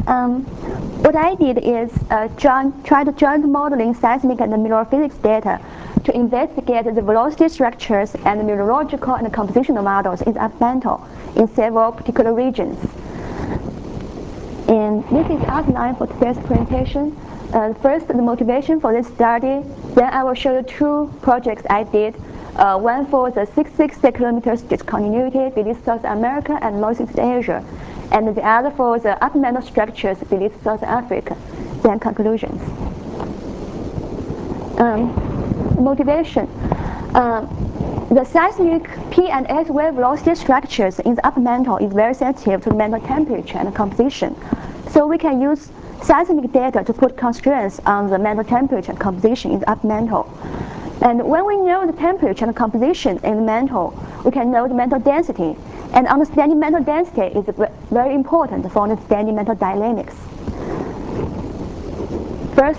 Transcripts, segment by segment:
What I did is try to joint modeling seismic and mineral physics data to investigate the velocity structures and the mineralogical and compositional models in the upmantle in several particular regions. And this is outline for today's presentation. First, the motivation for this study. Then I will show you two projects I did. One for the 660 kilometers discontinuity beneath South America and Northeast Asia, and the other for the upmantle structures beneath South Africa. Then conclusions. Motivation. The seismic P and S wave velocity structures in the upmantle is very sensitive to the mantle temperature and composition. So we can use seismic data to put constraints on the mantle temperature and composition in the upmantle. And when we know the temperature and composition in the mantle, we can know the mantle density. And understanding mantle density is very important for understanding mantle dynamics. First,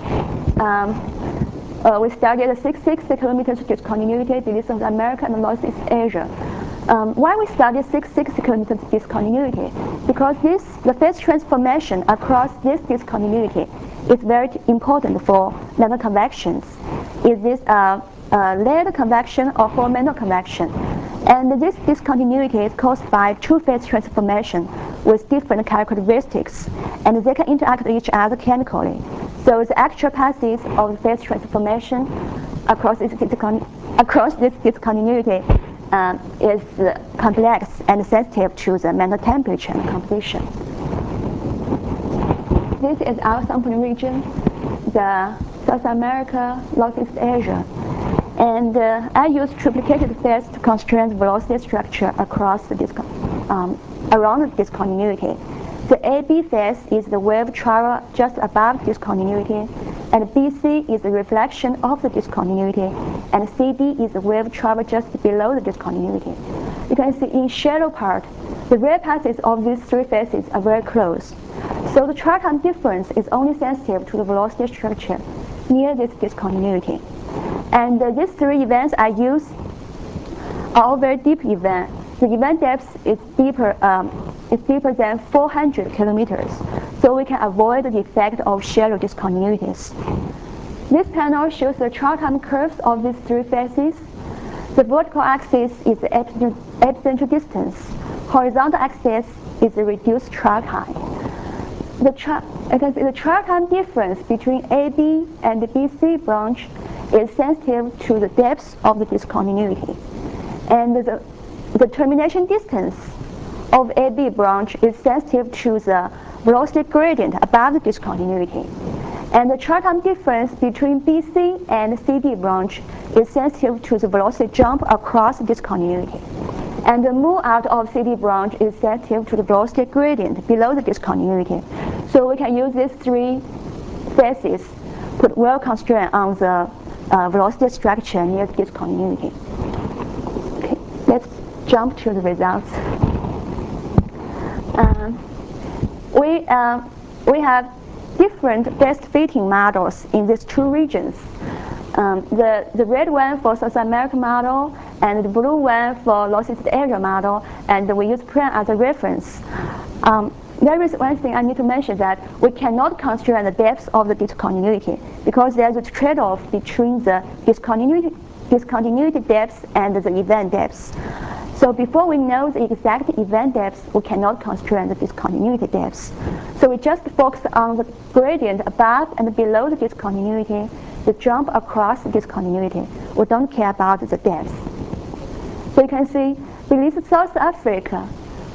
we studied the 660 kilometers discontinuity beneath South America and Northeast Asia. Why we studied 660 kilometers discontinuity? Because the phase transformation across this discontinuity is very important for mantle convections. Is this layered convection or whole mantle convection? And this discontinuity is caused by two-phase transformation with different characteristics, and they can interact with each other chemically. So the actual passes of the phase transformation across this discontinuity is complex and sensitive to the mantle temperature and composition. This is our sampling region, the South America, Northeast Asia. And I used triplicated phase to constrain the velocity structure across the around the discontinuity. The AB phase is the wave travel just above discontinuity, and BC is the reflection of the discontinuity, and CD is the wave travel just below the discontinuity. You can see in shallow part, the real passes of these three phases are very close. So the travel time difference is only sensitive to the velocity structure near this discontinuity. And these three events I use are all very deep events. The event depth is deeper than 400 kilometers, so we can avoid the effect of shallow discontinuities. This panel shows the travel time curves of these three phases. The vertical axis is the epicenter distance. Horizontal axis is the reduced travel time. The travel time difference between AB and the BC branch is sensitive to the depth of the discontinuity. And the termination distance of AB branch is sensitive to the velocity gradient above the discontinuity. And the travel time difference between BC and CD branch is sensitive to the velocity jump across the discontinuity. And the move out of CD branch is sensitive to the velocity gradient below the discontinuity. So we can use these three phases, put well constraint on the velocity structure near the discontinuity. Okay, let's jump to the results. We have different best fitting models in these two regions. The red one for South American model, and the blue one for Northeast Asia model, and we use PRAN as a reference. There is one thing I need to mention, that we cannot constrain the depth of the discontinuity because there's a trade-off between the discontinuity depth and the event depth. So before we know the exact event depth, we cannot constrain the discontinuity depth. So we just focus on the gradient above and below the discontinuity, the jump across the discontinuity. We don't care about the depth. So you can see beneath South America,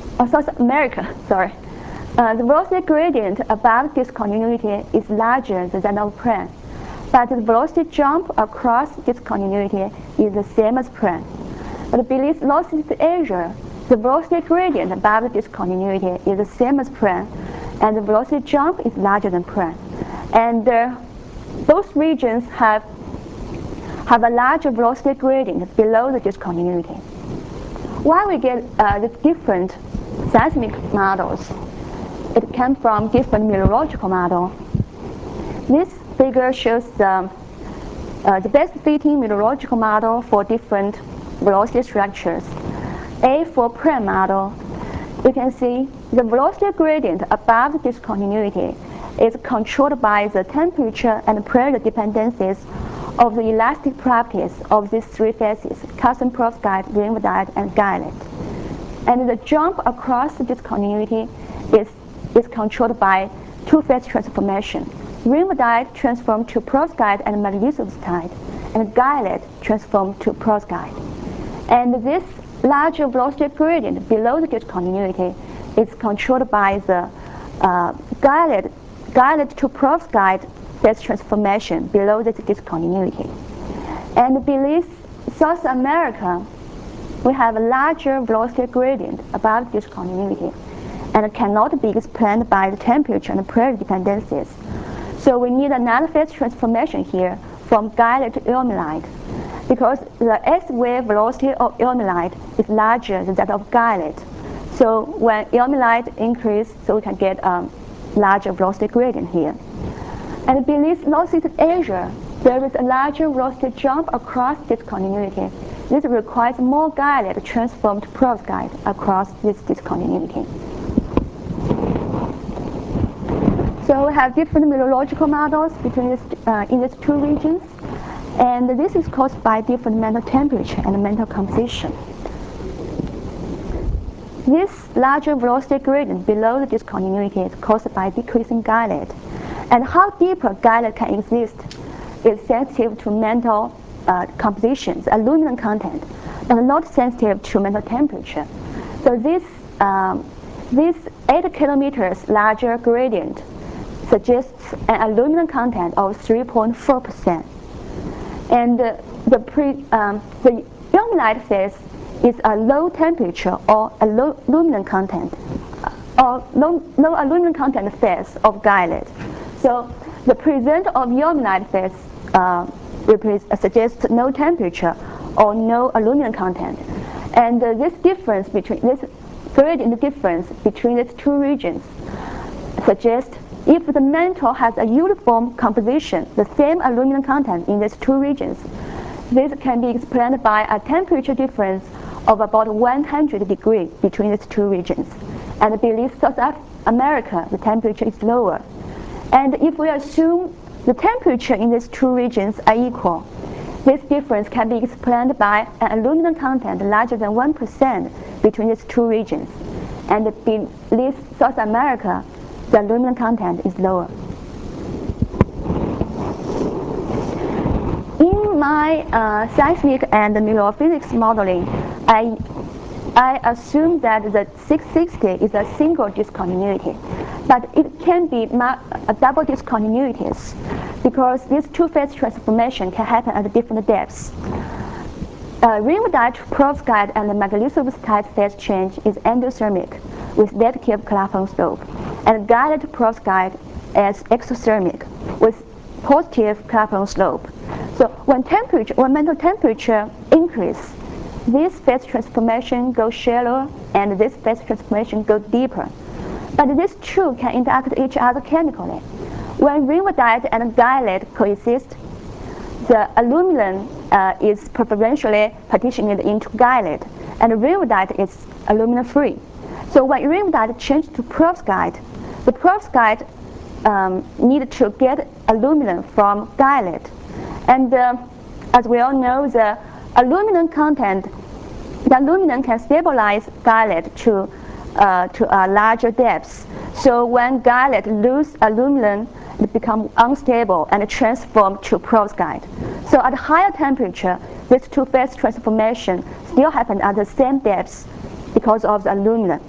the velocity gradient above discontinuity is larger than that of PRAN, but the velocity jump across discontinuity is the same as PRAN. But beneath Northeast Asia, the velocity gradient above the discontinuity is the same as PRAN, and the velocity jump is larger than PRAN. And both regions have a larger velocity gradient below the discontinuity. Why we get the different seismic models? It came from different meteorological models. This figure shows the best fitting meteorological model for different velocity structures. A for PRAN model, you can see the velocity gradient above the discontinuity is controlled by the temperature and pressure dependencies of the elastic properties of these three phases, calcium perovskite, ringwoodite, and guanylate. And the jump across the discontinuity is controlled by two-phase transformation. Ringwoodite transformed to perovskite and magnesium-oxide, and guanylate transformed to perovskite. And this larger velocity gradient below the discontinuity is controlled by the guanylate to perovskite phase transformation below the discontinuity. And beneath South America, we have a larger velocity gradient above discontinuity, and cannot be explained by the temperature and pressure dependencies. So we need another phase transformation here from guanylate to ilmenite, because the S-wave velocity of ilmenite is larger than that of guanylate. So when ilmenite increases, so we can get a larger velocity gradient here. And beneath Northeast Asia, there is a larger velocity jump across discontinuity. This requires more guanylate transformed to perovskite across this discontinuity. So we have different meteorological models between in these two regions, and this is caused by different mantle temperature and mantle composition. This larger velocity gradient below the discontinuity is caused by decreasing guanylate. And how deeper guanylate can exist is sensitive to mantle compositions, aluminum content, and not sensitive to mantle temperature. So this 8 kilometers larger gradient suggests an aluminum content of 3.4%. And the ilmenite phase is a low temperature or a low aluminum content, or low aluminum content phase of guanylate. So the present of ilmenite phase suggests no temperature or no aluminum content. And this gradient difference between these two regions suggests if the mantle has a uniform composition, the same aluminum content in these two regions, this can be explained by a temperature difference of about 100 degrees between these two regions. And beneath South America, the temperature is lower. And if we assume the temperature in these two regions are equal, this difference can be explained by an aluminum content larger than 1% between these two regions. And beneath South America, the aluminum content is lower. In my seismic and meteorophysics modeling, I assume that the 660 is a single discontinuity, but it can be a double discontinuities because this two-phase transformation can happen at different depths. Ringwoodite to perovskite and the magnesium-oxide phase change is endothermic with negative Clapeyron slope, and guanylate to perovskite is exothermic with positive Clapeyron slope. So when mantle temperature increase, this phase transformation goes shallower and this phase transformation goes deeper. But these two can interact with each other chemically. When ringwoodite and guanylate coexist, the aluminum is preferentially partitioned into guanylate, and ringwoodite is aluminum free. So when ringwoodite changes to perovskite, the perovskite need to get aluminum from guanylate. And as we all know, the aluminum can stabilize guanylate to a larger depth. So when guanylate loses aluminum, it becomes unstable and transforms to perovskite. So at higher temperature, this two-phase transformation still happens at the same depth because of the aluminum.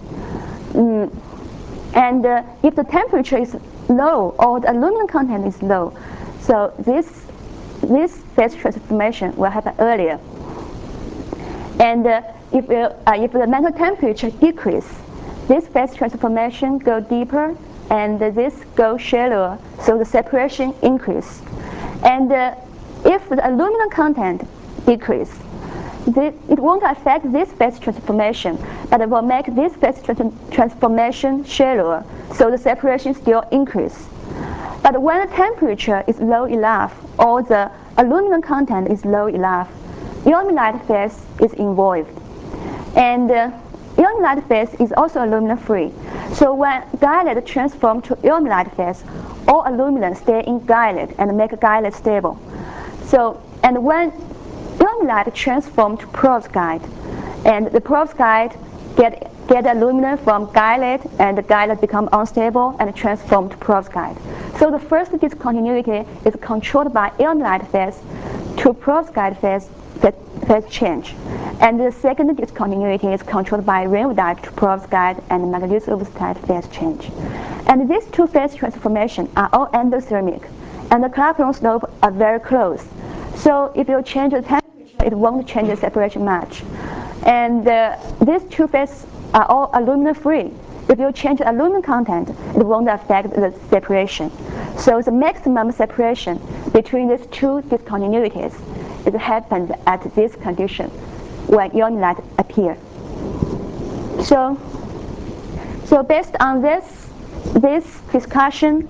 And if the temperature is low or the aluminum content is low, so this phase transformation will happen earlier. And if the mantle temperature decreases, this phase transformation goes deeper and this goes shallower, so the separation increases. And if the aluminum content decreases, it won't affect this phase transformation, but it will make this phase transformation shallower, so the separation still increases. But when the temperature is low enough or the aluminum content is low enough, ilmenite phase is involved. And ilmenite phase is also aluminum free. So when guanide transforms to ilmenite phase, all aluminum stay in guanide and make guanide stable. So, and when ilmenite transforms to perovskite, and the perovskite get aluminum from guanide, and the guanide become unstable and transform to perovskite. So the first discontinuity is controlled by ilmenite phase to perovskite phase change. And the second discontinuity is controlled by rheinwaldite to perovskite and manganese-oxide phase change. And these two phase transformations are all endothermic, and the Clapeyron slope are very close. So if you change the temperature, it won't change the separation much. And these two phases are all aluminum free. If you change the aluminum content, it won't affect the separation. So the maximum separation between these two discontinuities it happens at this condition when ilmenite appear. So based on this discussion,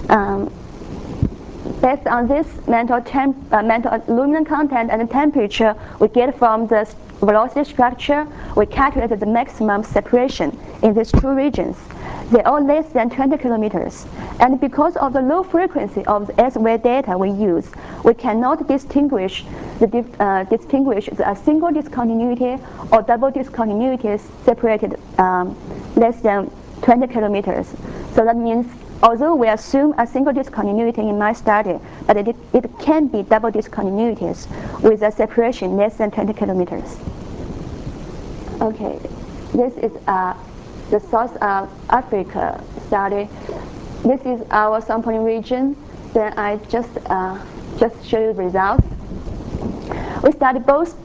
based on this mental aluminum content and temperature we get from the velocity structure, we calculated the maximum separation in these two regions. They are less than 20 kilometers. And because of the low frequency of the S-wave data we use, we cannot distinguish a single discontinuity or double discontinuities separated less than 20 kilometers. So that means although we assume a single discontinuity in my study, but it can be double discontinuities with a separation less than 20 kilometers. Okay, this is the South Africa study. This is our sampling region. Then I just show you the results. We studied both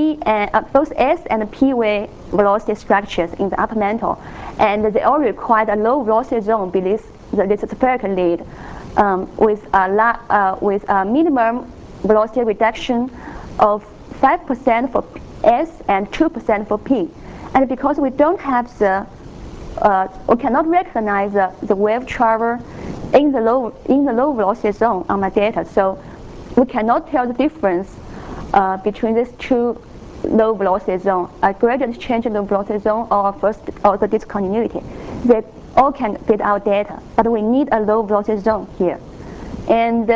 S and P wave velocity structures in the upper mantle, and they all required a low velocity zone beneath the spherical lid with a minimum velocity reduction of 5% for S and 2% for P. And because we don't have we cannot recognize the wave travel in the low velocity zone on my data, so we cannot tell the difference between these two low velocity zones, a gradient change in the velocity zone or the discontinuity. They all can get our data, but we need a low velocity zone here. And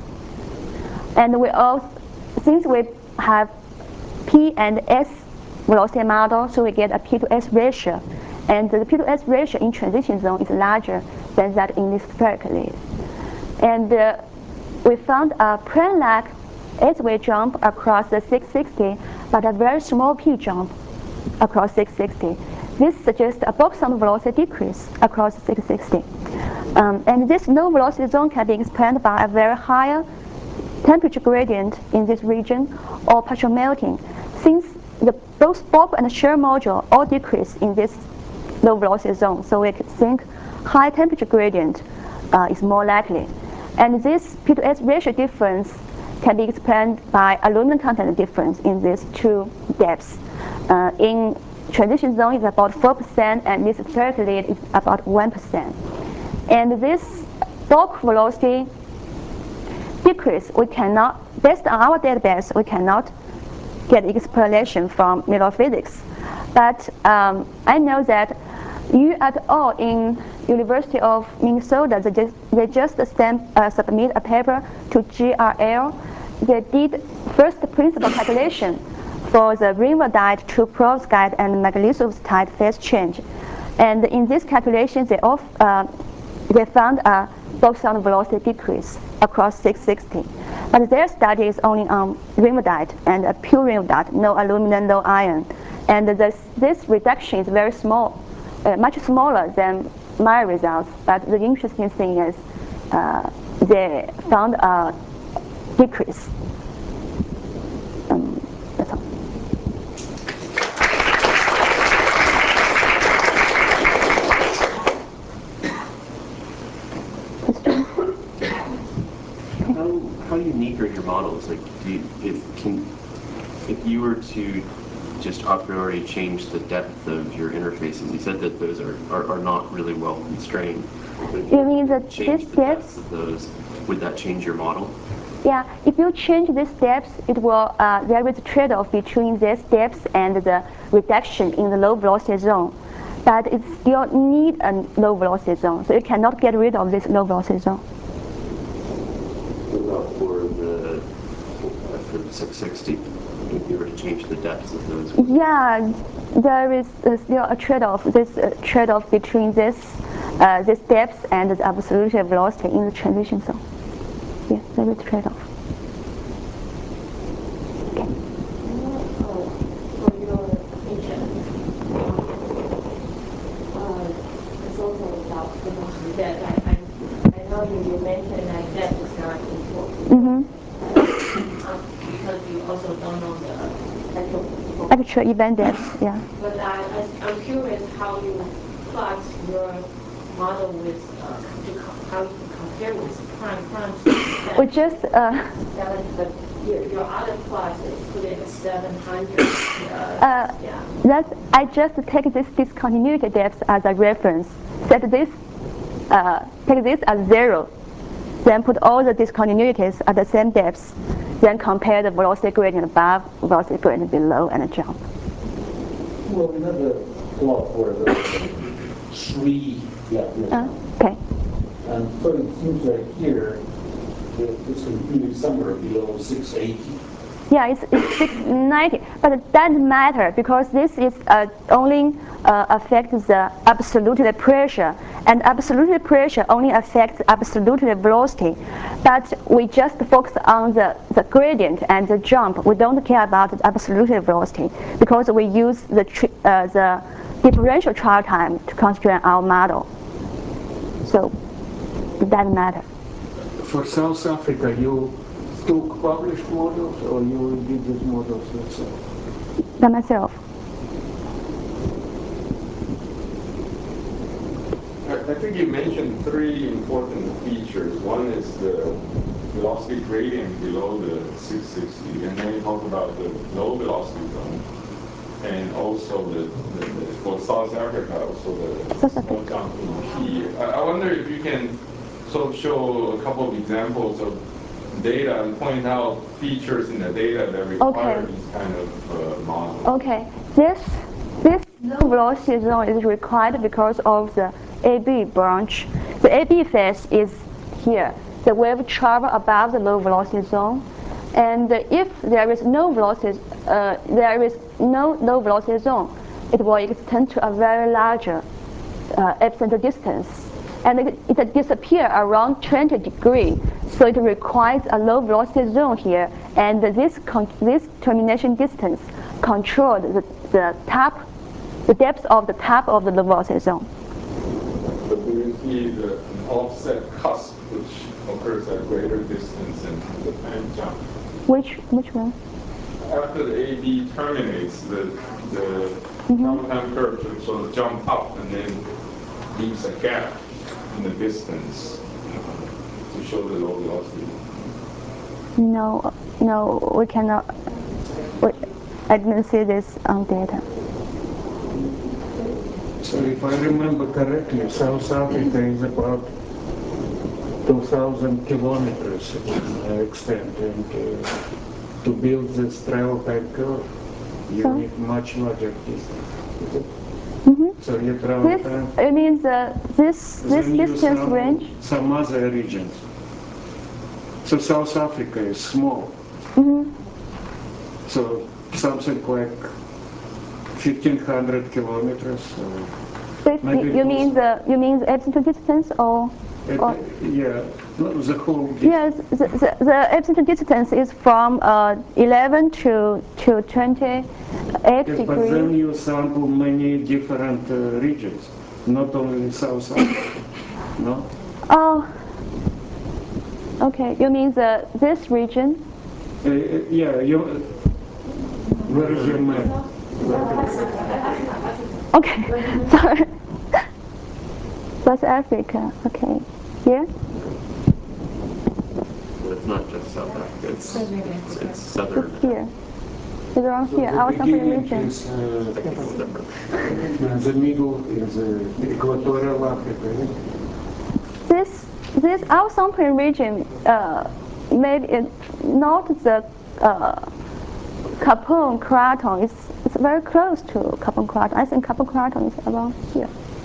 we also, since we have P and S velocity model, so we get a P to S ratio. And the P to S ratio in transition zone is larger than that in this spherical lid. And we found a plane-like S-wave jump across the 660, but a very small P jump across 660. This suggests a boson velocity decrease across 660. And this low velocity zone can be explained by a very high temperature gradient in this region or partial melting. Since both bulk and shear module all decrease in this low velocity zone, so we think high temperature gradient is more likely. And this P to S ratio difference can be explained by aluminum content difference in these two depths. In transition zone is about 4%, and this spherical lid is about 1%. And this bulk velocity decrease, we cannot, based on our database, we cannot get explanation from mineral physics. But I know that Yu et al. In University of Minnesota, they just submit a paper to GRL. They did first principle calculation for the rheinwaldite to perovskite and manganese-oxide phase change. And in this calculation, they found a boson velocity decrease across 660. But their study is only on rheinwaldite and a pure rheinwaldite, no aluminum, no iron. And this reduction is very small, much smaller than my results. But the interesting thing is they found a decrease. That's all. How unique are your models? Like, if you were to just a priori change the depth of your interfaces, you said that those are not really well constrained. You mean the change the depth of those? Would that change your model? Yeah, if you change these depths, it will there is a trade-off between these depths and the reduction in the low velocity zone. But it still need a low velocity zone, so you cannot get rid of this low velocity zone. What about for the 660? If you were to change the depths of those? Yeah, there is still a trade-off. This trade-off between this depth and the absolute velocity in the transition zone. Yes, there is a trade-off. Okay. For your picture, it's also about velocity that I know you mentioned that depth is not important. Because you also don't know the actual event depth, yeah. But I'm curious how you plot your model with how you compare with prime. We just your other plots put it at 700. I just take this discontinuity depth as a reference. Set this, take this as 0, then put all the discontinuities at the same depth. Then compare the velocity gradient above, velocity gradient below, and jump. Well, another plot where the 3, okay. And so it seems like here, it's computed somewhere below 680. Yeah, it's 690, but it doesn't matter because this is only affects the absolute pressure, and absolute pressure only affects absolute velocity. But we just focus on the gradient and the jump. We don't care about the absolute velocity because we use the differential trial time to constrain our model. So it doesn't matter. For South Africa, you took published models, or you did these models yourself? By myself. I think you mentioned 3 important features. One is the velocity gradient below the 660, and then you talk about the low velocity zone, and also for South Africa, also the small jump in P. I wonder if you can sort of show a couple of examples of data and point out features in the data that require these kind of models. Okay, this low velocity zone is required because of the AB branch. The AB phase is here. The wave travel above the low velocity zone, and if there is no low velocity zone, it will extend to a very large epicenter distance, and it disappears around 20 degrees. So it requires a low velocity zone here, and this termination distance controls the depth of the top of the low velocity zone. But do you see an offset cusp which occurs at greater distance than the time jump? Which one? After the AB terminates, the travel time curve should sort of jump up and then leaves a gap in the distance to show the low velocity. No, we cannot. I didn't see this on data. So if I remember correctly, South Africa is about 2,000 kilometers in extent, and to build this travel time curve, you need much larger distance. So you travel time. It means this distance range. Some other regions. So South Africa is small. So something like 1,500 kilometers. You mean the epicenter distance, or? Yeah, the whole distance. Yes, the epicenter distance is from 11 to 28 degrees. But then you sample many different regions, not only South Africa, no? Oh, okay. You mean this region? Yeah, where is your map? Okay, sorry. South Africa, okay. Here? But it's not just South Africa, it's southern. It's here. It's around here, our sample region. Is, the middle is Equatorial Africa. This our sampling region maybe not the Capone craton. It's very close to Capone craton. I think Capone craton is around here.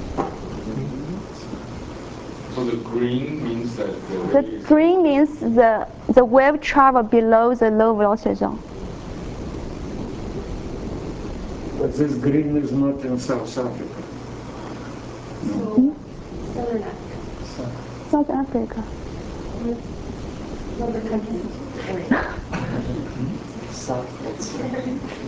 So the green means that The green means the wave travel below the low velocity zone. But this green is not in South Africa. So, Southern Africa. South Africa. What country? South, that's